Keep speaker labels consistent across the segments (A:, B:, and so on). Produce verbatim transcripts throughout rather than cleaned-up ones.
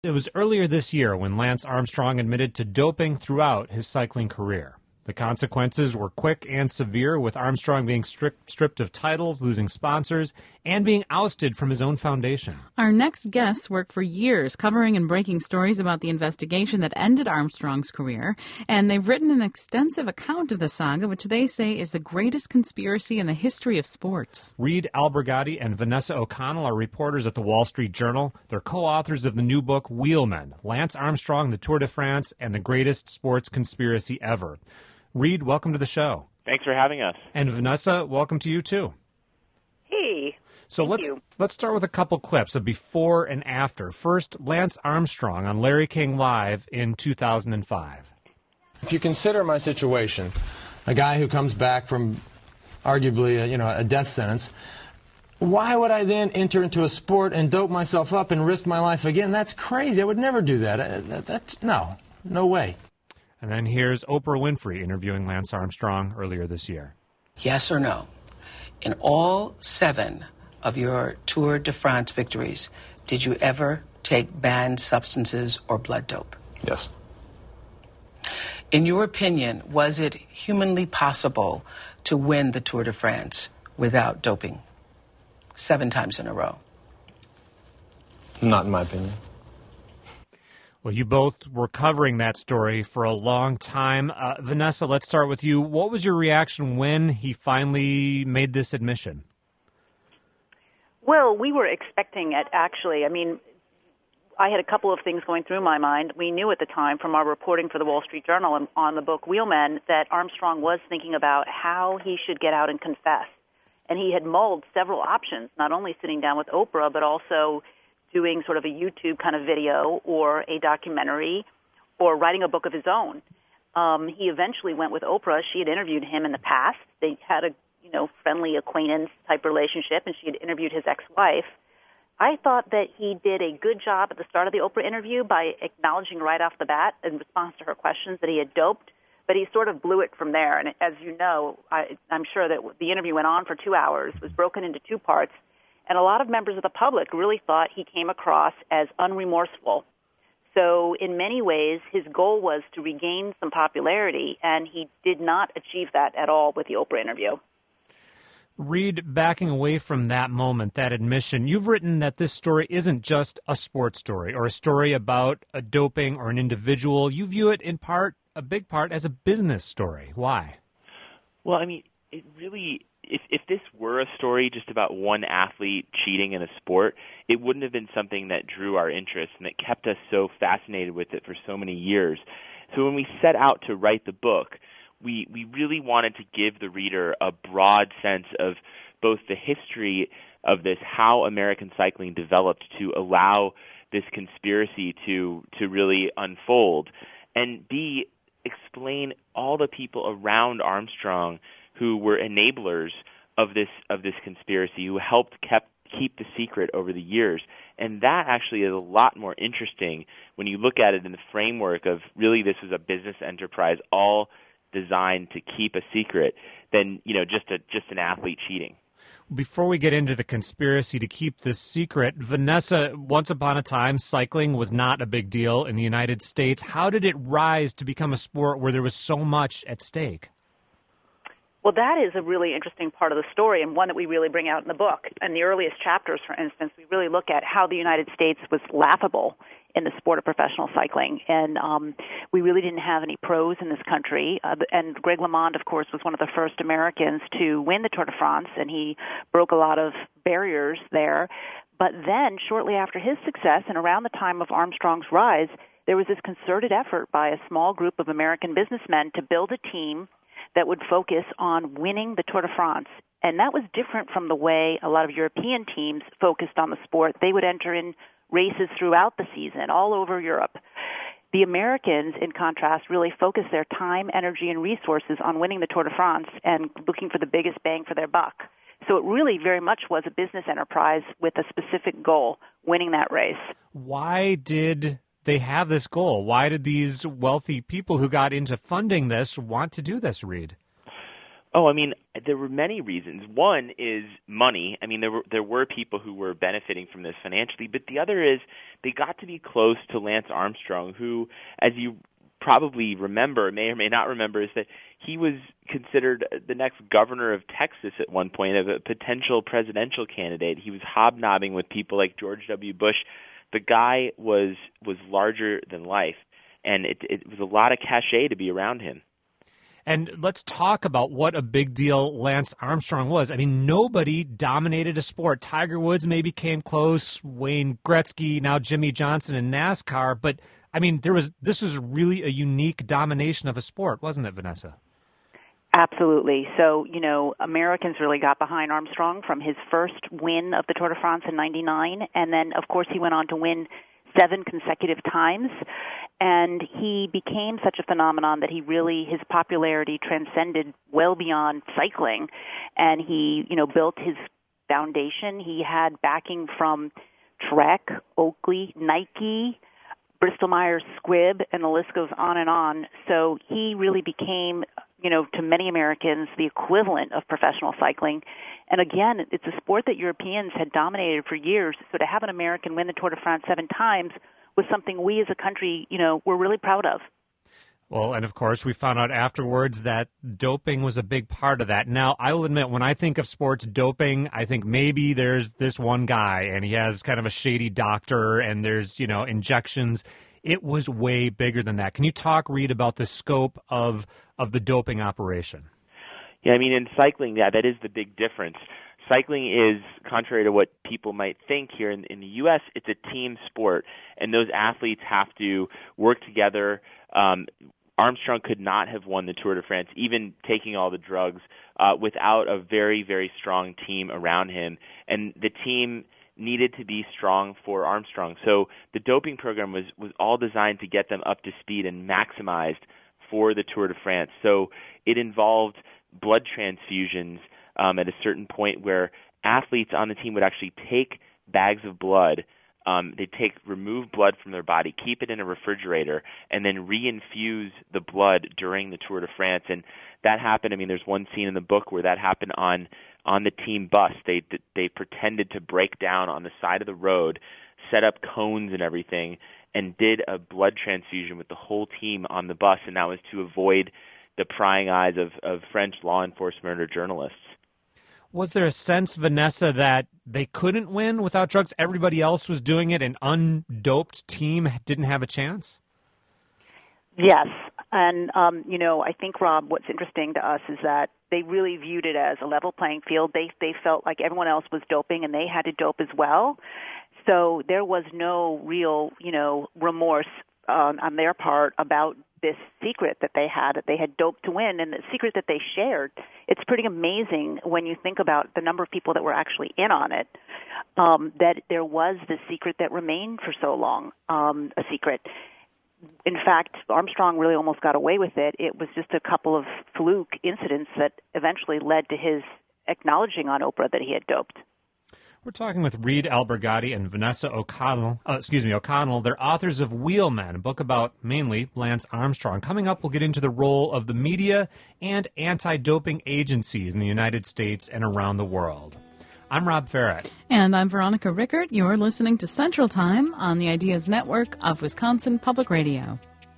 A: It was earlier this year when Lance Armstrong admitted to doping throughout his cycling career. The consequences were quick and severe, with Armstrong being stripped, stripped of titles, losing sponsors, and being ousted from his own foundation.
B: Our next guests worked for years covering and breaking stories about the investigation that ended Armstrong's career, and they've written an extensive account of the saga, which they say is the greatest conspiracy in the history of sports.
A: Reed Albergati and Vanessa O'Connell are reporters at the Wall Street Journal. They're co-authors of the new book, Wheelmen: Lance Armstrong, the Tour de France, and the Greatest Sports Conspiracy Ever. Reed, welcome to the show.
C: Thanks for having us.
A: And Vanessa, welcome to you too.
D: Hey.
A: So let's
D: you.
A: let's start with a couple clips of before and after. First, Lance Armstrong on Larry King Live in two thousand five.
E: If you consider my situation, a guy who comes back from arguably a, you know, a death sentence, why would I then enter into a sport and dope myself up and risk my life again? That's crazy. I would never do that. Uh, that that's no, no way.
A: And then here's Oprah Winfrey interviewing Lance Armstrong earlier this year.
F: Yes or no? In all seven of your Tour de France victories, did you ever take banned substances or blood dope?
E: Yes.
F: In your opinion, was it humanly possible to win the Tour de France without doping seven times in a row?
E: Not in my opinion.
A: Well, you both were covering that story for a long time. Uh, Vanessa, let's start with you. What was your reaction when he finally made this admission?
D: Well, we were expecting it, actually. I mean, I had a couple of things going through my mind. We knew at the time from our reporting for the Wall Street Journal and on the book Wheelmen that Armstrong was thinking about how he should get out and confess. And he had mulled several options, not only sitting down with Oprah, but also doing sort of a YouTube kind of video or a documentary or writing a book of his own. Um, he eventually went with Oprah. She had interviewed him in the past. They had a, you know, friendly acquaintance-type relationship, and she had interviewed his ex-wife. I thought that he did a good job at the start of the Oprah interview by acknowledging right off the bat in response to her questions that he had doped, but he sort of blew it from there. And as you know, I, I'm sure that the interview went on for two hours, was broken into two parts, and a lot of members of the public really thought he came across as unremorseful. So in many ways, his goal was to regain some popularity, and he did not achieve that at all with the Oprah interview.
A: Reed, backing away from that moment, that admission, you've written that this story isn't just a sports story or a story about a doping or an individual. You view it in part, a big part, as a business story. Why?
C: Well, I mean, it really... If, if this were a story just about one athlete cheating in a sport, it wouldn't have been something that drew our interest and that kept us so fascinated with it for so many years. So when we set out to write the book, we, we really wanted to give the reader a broad sense of both the history of this, how American cycling developed to allow this conspiracy to, to really unfold, and B, explain all the people around Armstrong who were enablers of this of this conspiracy, who helped kept, keep the secret over the years. And that actually is a lot more interesting when you look at it in the framework of really this was a business enterprise all designed to keep a secret than, you know, just a just an athlete cheating.
A: Before we get into the conspiracy to keep this secret, Vanessa, once upon a time, cycling was not a big deal in the United States. How did it rise to become a sport where there was so much at stake?
D: Well, that is a really interesting part of the story, and one that we really bring out in the book. In the earliest chapters, for instance, we really look at how the United States was laughable in the sport of professional cycling. And um, we really didn't have any pros in this country. Uh, and Greg LeMond, of course, was one of the first Americans to win the Tour de France, and he broke a lot of barriers there. But then, shortly after his success and around the time of Armstrong's rise, there was this concerted effort by a small group of American businessmen to build a team that would focus on winning the Tour de France. And that was different from the way a lot of European teams focused on the sport. They would enter in races throughout the season, all over Europe. The Americans, in contrast, really focused their time, energy, and resources on winning the Tour de France and looking for the biggest bang for their buck. So it really very much was a business enterprise with a specific goal, winning that race.
A: Why did they have this goal? Why did these wealthy people who got into funding this want to do this, Reed?
C: Oh, I mean, there were many reasons. One is money. I mean, there were there were people who were benefiting from this financially, but the other is they got to be close to Lance Armstrong, who, as you probably remember, may or may not remember, is that he was considered the next governor of Texas at one point, of a potential presidential candidate. He was hobnobbing with people like George W. Bush. The guy was was larger than life, and it, it was a lot of cachet to be around him.
A: And let's talk about what a big deal Lance Armstrong was. I mean, nobody dominated a sport. Tiger Woods maybe came close, Wayne Gretzky, now Jimmy Johnson in NASCAR. But, I mean, there was this was really a unique domination of a sport, wasn't it, Vanessa?
D: Absolutely. So, you know, Americans really got behind Armstrong from his first win of the Tour de France in ninety-nine. And then, of course, he went on to win seven consecutive times. And he became such a phenomenon that he really, his popularity transcended well beyond cycling. And he, you know, built his foundation. He had backing from Trek, Oakley, Nike, Bristol-Myers Squibb, and the list goes on and on. So he really became, you know, to many Americans, the equivalent of professional cycling. And again, it's a sport that Europeans had dominated for years. So to have an American win the Tour de France seven times was something we as a country, you know, were really proud of.
A: Well, and of course, we found out afterwards that doping was a big part of that. Now, I will admit, when I think of sports doping, I think maybe there's this one guy and he has kind of a shady doctor and there's, you know, injections. It was way bigger than that. Can you talk, Reed, about the scope of of the doping operation?
C: Yeah, I mean, in cycling, yeah, that is the big difference. Cycling is, contrary to what people might think here in, in the U S, it's a team sport, and those athletes have to work together. Um, Armstrong could not have won the Tour de France, even taking all the drugs, uh, without a very, very strong team around him. And the team needed to be strong for Armstrong. So the doping program was, was all designed to get them up to speed and maximized for the Tour de France. So it involved blood transfusions um, at a certain point where athletes on the team would actually take bags of blood. Um, they take remove blood from their body, keep it in a refrigerator, and then reinfuse the blood during the Tour de France. And that happened. I mean, there's one scene in the book where that happened on on the team bus. They they pretended to break down on the side of the road, set up cones and everything, and did a blood transfusion with the whole team on the bus. And that was to avoid the prying eyes of, of French law enforcement or journalists.
A: Was there a sense, Vanessa, that they couldn't win without drugs? Everybody else was doing it. An undoped team didn't have a chance?
D: Yes. And, um, you know, I think, Rob, what's interesting to us is that they really viewed it as a level playing field. They they felt like everyone else was doping and they had to dope as well. So there was no real, you know, remorse um, on their part about this secret that they had, that they had doped to win, and the secret that they shared. It's pretty amazing when you think about the number of people that were actually in on it, um, that there was this secret that remained for so long, um, a secret. In fact, Armstrong really almost got away with it. It was just a couple of fluke incidents that eventually led to his acknowledging on Oprah that he had doped.
A: We're talking with Reed Albergati and Vanessa O'Connell, uh, excuse me, O'Connell. They're authors of Wheelmen, a book about mainly Lance Armstrong. Coming up, we'll get into the role of the media and anti-doping agencies in the United States and around the world. I'm Rob Farrett.
B: And I'm Veronica Rickert. You're listening to Central Time on the Ideas Network of Wisconsin Public Radio.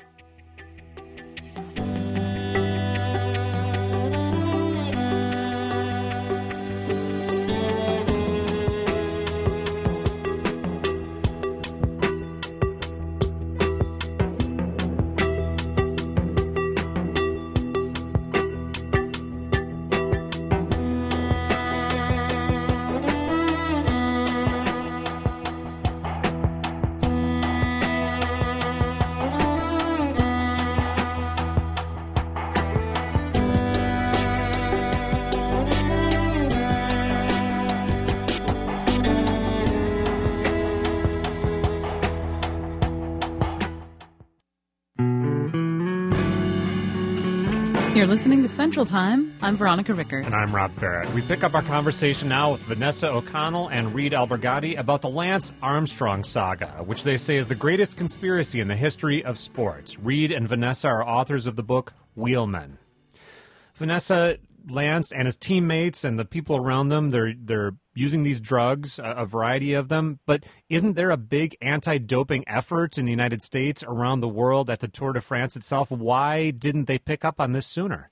B: You're listening to Central Time. I'm Veronica Rickert.
A: And I'm Rob Barrett. We pick up our conversation now with Vanessa O'Connell and Reed Albergati about the Lance Armstrong saga, which they say is the greatest conspiracy in the history of sports. Reed and Vanessa are authors of the book Wheelmen. Vanessa, Lance and his teammates and the people around them, they're they're using these drugs, a, a variety of them. But isn't there a big anti-doping effort in the United States, around the world, at the Tour de France itself? Why didn't they pick up on this sooner?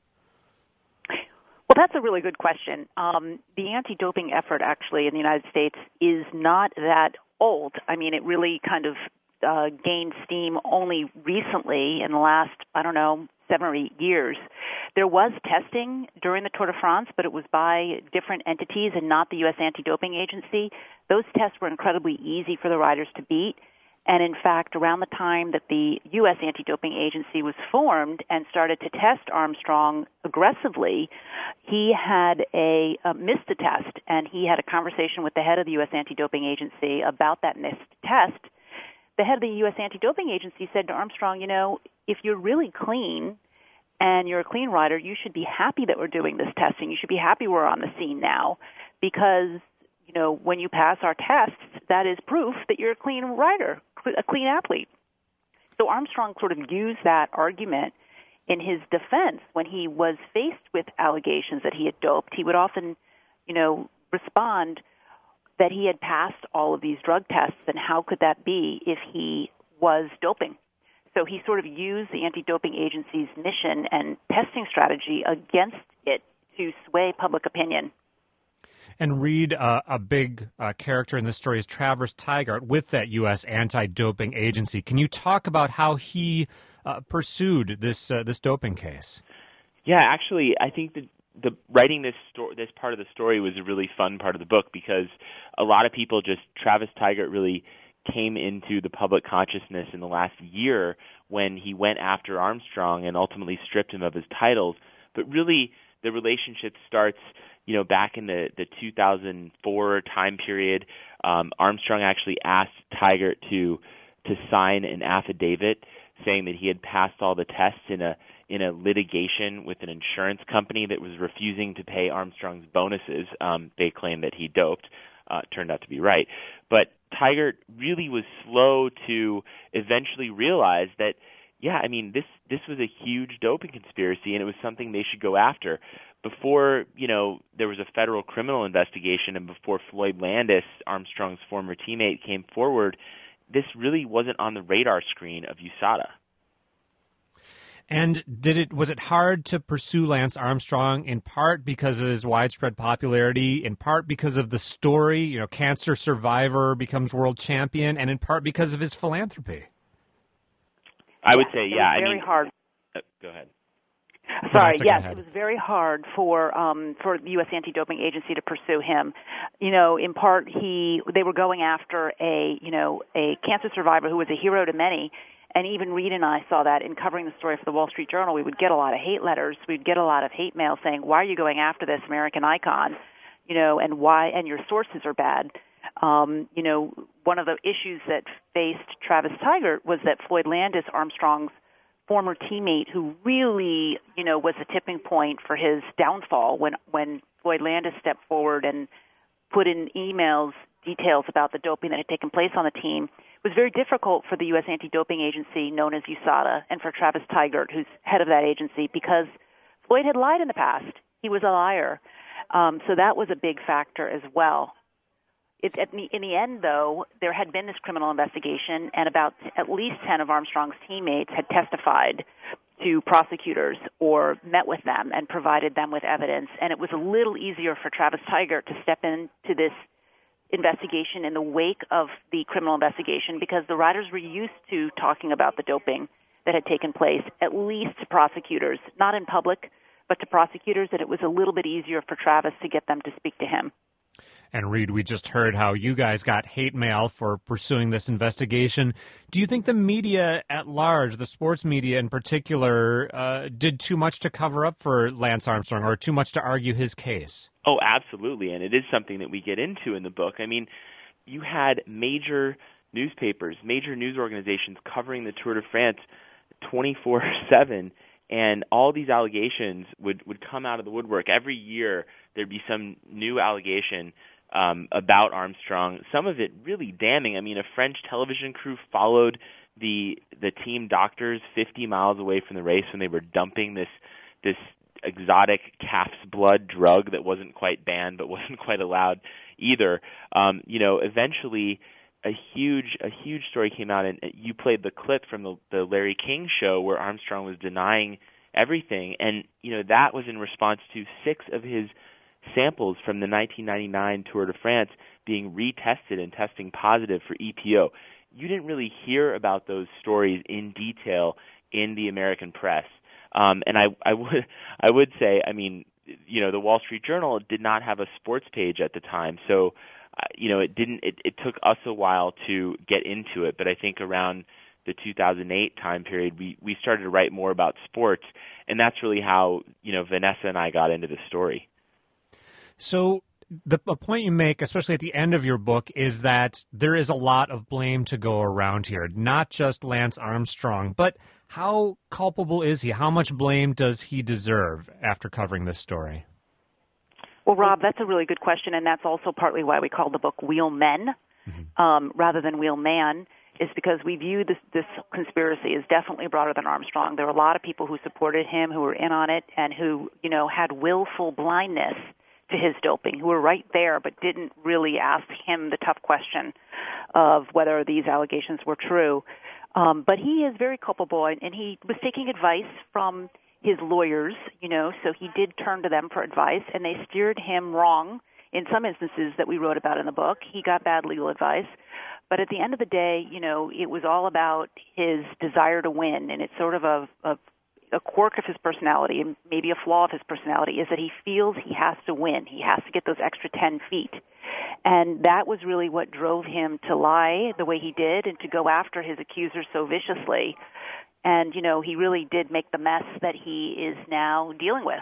D: Well, that's a really good question. Um, the anti-doping effort actually in the United States is not that old. I mean, it really kind of uh, gained steam only recently in the last, I don't know, seven or eight years. There was testing during the Tour de France, but it was by different entities and not the U S Anti-Doping Agency. Those tests were incredibly easy for the riders to beat. And in fact, around the time that the U S Anti-Doping Agency was formed and started to test Armstrong aggressively, he had a uh, missed a test, and he had a conversation with the head of the U S Anti-Doping Agency about that missed test. The head of the U S Anti-Doping Agency said to Armstrong, you know, if you're really clean and you're a clean rider, you should be happy that we're doing this testing. You should be happy we're on the scene now, because you know, when you pass our tests, that is proof that you're a clean rider, a clean athlete. So Armstrong sort of used that argument in his defense when he was faced with allegations that he had doped. He would often, you know, respond that he had passed all of these drug tests, and how could that be if he was doping? So he sort of used the anti-doping agency's mission and testing strategy against it to sway public opinion.
A: And Reed, uh, a big uh, character in this story is Travis Tygart with that U S Anti-Doping Agency. Can you talk about how he uh, pursued this uh, this doping case?
C: Yeah, actually, I think that the writing this sto- this part of the story was a really fun part of the book, because a lot of people just Travis Tygart really came into the public consciousness in the last year when he went after Armstrong and ultimately stripped him of his titles. But really, the relationship starts, you know, back in the, the two thousand four time period. Um, Armstrong actually asked Tygart to to sign an affidavit saying that he had passed all the tests in a in a litigation with an insurance company that was refusing to pay Armstrong's bonuses. Um, they claimed that he doped. Uh, turned out to be right. But Tygart really was slow to eventually realize that, yeah, I mean, this this was a huge doping conspiracy, and it was something they should go after. Before, you know, there was a federal criminal investigation, and before Floyd Landis, Armstrong's former teammate, came forward, this really wasn't on the radar screen of U S A D A.
A: And did it was it hard to pursue Lance Armstrong, in part because of his widespread popularity, in part because of the story, you know, cancer survivor becomes world champion, and in part because of his philanthropy?
C: I would say,
D: it
C: yeah.
D: Was very
C: I mean,
D: hard.
C: Uh, go ahead.
D: Sorry,
A: Vanessa,
D: yes, it was very hard for um, for the U S Anti-Doping Agency to pursue him. You know, in part, he they were going after a you know a cancer survivor who was a hero to many. And even Reed and I saw that in covering the story for the Wall Street Journal. We would get a lot of hate letters. We'd get a lot of hate mail saying, "Why are you going after this American icon?" You know, and why? And your sources are bad. Um, you know, one of the issues that faced Travis Tygart was that Floyd Landis, Armstrong's former teammate, who really, you know, was the tipping point for his downfall when when Floyd Landis stepped forward and put in emails details about the doping that had taken place on the team. It was very difficult for the U S Anti-Doping Agency, known as U S A D A, and for Travis Tygart, who's head of that agency, because Floyd had lied in the past. He was a liar. Um, so that was a big factor as well. It, at the, in the end, though, there had been this criminal investigation, and about at least ten of Armstrong's teammates had testified to prosecutors or met with them and provided them with evidence. And it was a little easier for Travis Tygart to step into this investigation in the wake of the criminal investigation, because the riders were used to talking about the doping that had taken place, at least to prosecutors, not in public, but to prosecutors, that it was a little bit easier for Travis to get them to speak to him.
A: And Reed, we just heard how you guys got hate mail for pursuing this investigation. Do you think the media at large, the sports media in particular, uh, did too much to cover up for Lance Armstrong, or too much to argue his case?
C: Oh, absolutely, and it is something that we get into in the book. I mean, you had major newspapers, major news organizations covering the Tour de France twenty-four seven, and all these allegations would, would come out of the woodwork. Every year there'd be some new allegation um, about Armstrong, some of it really damning. I mean, a French television crew followed the the team doctors fifty miles away from the race when they were dumping this this exotic calf's blood drug that wasn't quite banned but wasn't quite allowed either. Um, you know, eventually a huge a huge story came out, and you played the clip from the, the Larry King show where Armstrong was denying everything, and you know that was in response to six of his samples from the nineteen ninety-nine Tour de France being retested and testing positive for E P O. You didn't really hear about those stories in detail in the American press. Um, and I, I would I would say, I mean, you know, the Wall Street Journal did not have a sports page at the time, so uh, you know, it didn't. It, it took us a while to get into it. But I think around the two thousand eight time period, we we started to write more about sports, and that's really how, you know, Vanessa and I got into the story.
A: So the a point you make, especially at the end of your book, is that there is a lot of blame to go around here, not just Lance Armstrong, but how culpable is he? How much blame does he deserve after covering this story?
D: Well, Rob, that's a really good question, and that's also partly why we call the book Wheel Men mm-hmm. um, rather than Wheel Man, is because we view this, this conspiracy as definitely broader than Armstrong. There were a lot of people who supported him, who were in on it, and who, you know, had willful blindness to his doping, who were right there but didn't really ask him the tough question of whether these allegations were true. Um, but he is very culpable, and, and he was taking advice from his lawyers, you know, so he did turn to them for advice, and they steered him wrong in some instances that we wrote about in the book. He got bad legal advice. But at the end of the day, you know, it was all about his desire to win, and it's sort of a, a a quirk of his personality, and maybe a flaw of his personality, is that he feels he has to win. He has to get those extra ten feet. And that was really what drove him to lie the way he did and to go after his accusers so viciously. And, you know, he really did make the mess that he is now dealing with.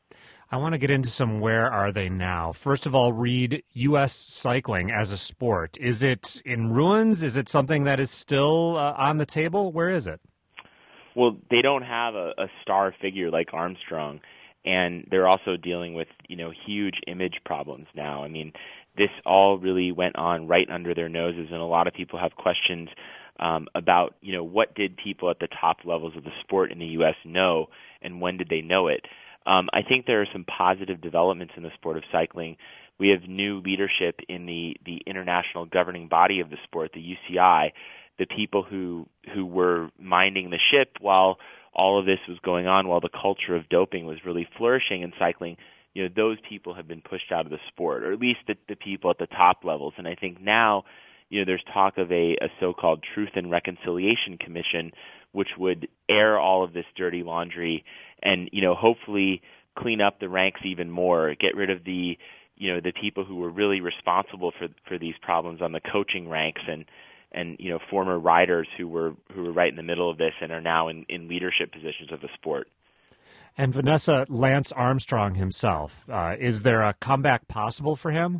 A: I want to get into some where are they now. First of all, Reed, U S cycling as a sport. Is it in ruins? Is it something that is still uh, on the table? Where is it?
C: Well, they don't have a, a star figure like Armstrong, and they're also dealing with, you know, huge image problems now. I mean, this all really went on right under their noses, and a lot of people have questions um, about, you know, what did people at the top levels of the sport in the U S know, and when did they know it? Um, I think there are some positive developments in the sport of cycling. We have new leadership in the, the international governing body of the sport, the U C I. The people who who were minding the ship while all of this was going on, while the culture of doping was really flourishing in cycling, you know, those people have been pushed out of the sport, or at least the, the people at the top levels. And I think now, you know, there's talk of a, a so-called Truth and Reconciliation Commission, which would air all of this dirty laundry and, you know, hopefully clean up the ranks even more, get rid of the, you know, the people who were really responsible for for these problems on the coaching ranks, and and you know, former riders who were who were right in the middle of this and are now in, in leadership positions of the sport.
A: And Vanessa, Lance Armstrong himself, uh, is there a comeback possible for him?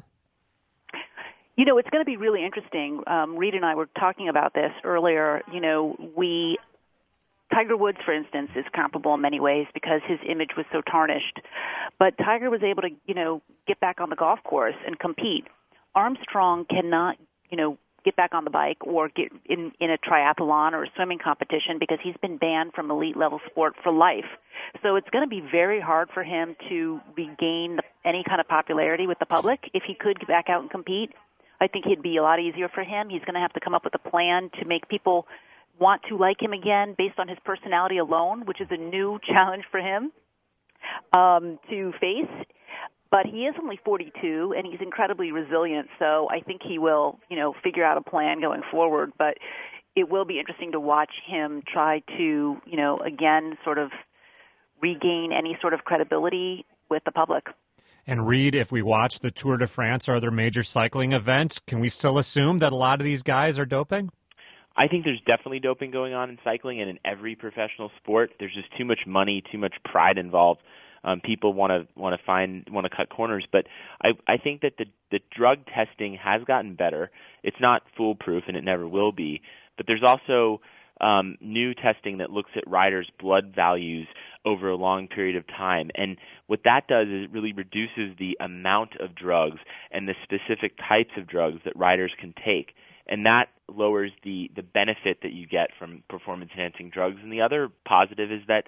D: You know, it's going to be really interesting. Um, Reed and I were talking about this earlier. You know, we Tiger Woods, for instance, is comparable in many ways because his image was so tarnished. But Tiger was able to, you know, get back on the golf course and compete. Armstrong cannot, you know, get back on the bike or get in, in a triathlon or a swimming competition because he's been banned from elite-level sport for life. So it's going to be very hard for him to regain any kind of popularity with the public. If he could get back out and compete, I think it'd be a lot easier for him. He's going to have to come up with a plan to make people want to like him again based on his personality alone, which is a new challenge for him um, to face. But he is only forty-two, and he's incredibly resilient, so I think he will, you know, figure out a plan going forward. But it will be interesting to watch him try to, you know, again, sort of regain any sort of credibility with the public.
A: And Reed, if we watch the Tour de France or other major cycling events, can we still assume that a lot of these guys are doping?
C: I think there's definitely doping going on in cycling and in every professional sport. There's just too much money, too much pride involved. Um, people want to want to find want to cut corners, but I, I think that the, the drug testing has gotten better. It's not foolproof, and it never will be. But there's also um, new testing that looks at riders' blood values over a long period of time, and what that does is it really reduces the amount of drugs and the specific types of drugs that riders can take, and that lowers the the benefit that you get from performance-enhancing drugs. And the other positive is that,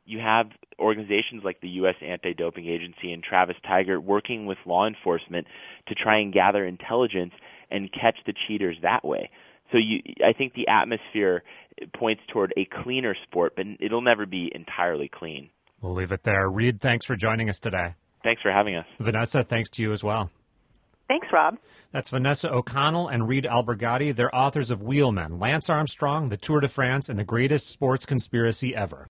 C: you have organizations like the U S Anti-Doping Agency and Travis Tiger working with law enforcement to try and gather intelligence and catch the cheaters that way. So you, I think the atmosphere points toward a cleaner sport, but it'll never be entirely clean.
A: We'll leave it there. Reed, thanks for joining us today.
C: Thanks for having us.
A: Vanessa, thanks to you as well.
D: Thanks, Rob.
A: That's Vanessa O'Connell and Reed Albergati. They're authors of Wheelmen, Lance Armstrong, the Tour de France, and the Greatest Sports Conspiracy Ever.